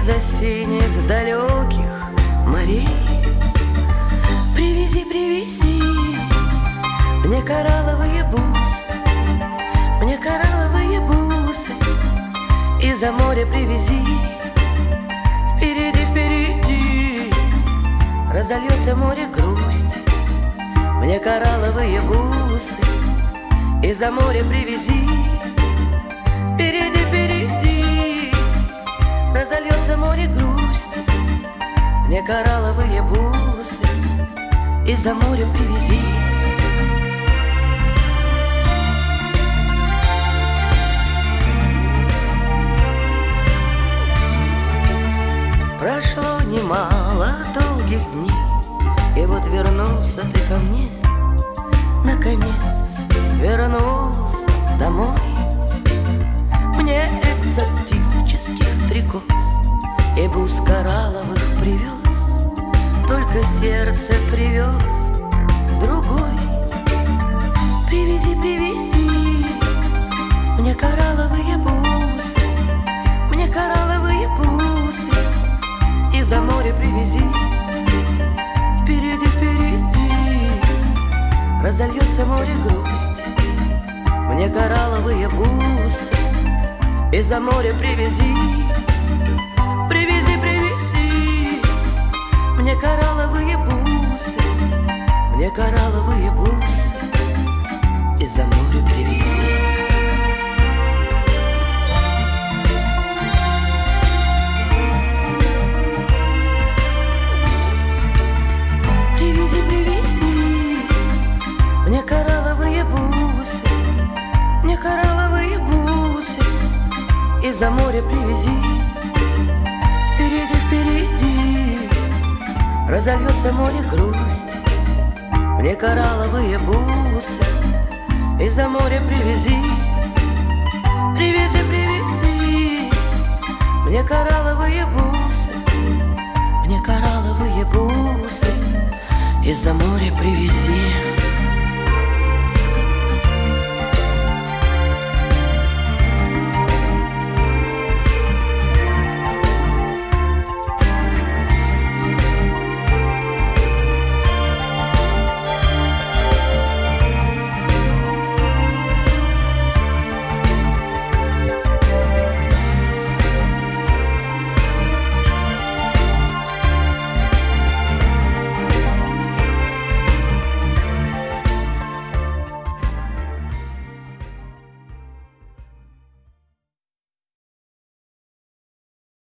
из-за синих далеких морей. Привези, привези мне коралловые бусы, мне коралловые бусы, из-за моря привези. Впереди, впереди разольется море грусти, мне коралловые бусы, из-за моря привези. Впереди, впереди разольется море грусти, мне коралловые бусы, из-за моря привези. Прошло немало долгих дней, и вот вернулся ты ко мне. Наконец вернулся домой. Мне экзотических стрекоз и бус коралловых привез, только сердце привез другой. Привези, привези мне коралловые бусы, мне коралловые бусы, из-за моря привези. Впереди, впереди разольется море грусти, мне коралловые бусы, из-за моря привези. Привези, привези мне коралловые бусы, мне коралловые бусы, из-за моря привези. Привези, привези мне коралловые бусы, мне коралловые бусы, из-за моря привези. Впереди, впереди разольется море грусти, мне коралловые бусы, из-за моря привези. Привези, привези мне коралловые бусы, мне коралловые бусы, из-за моря привези.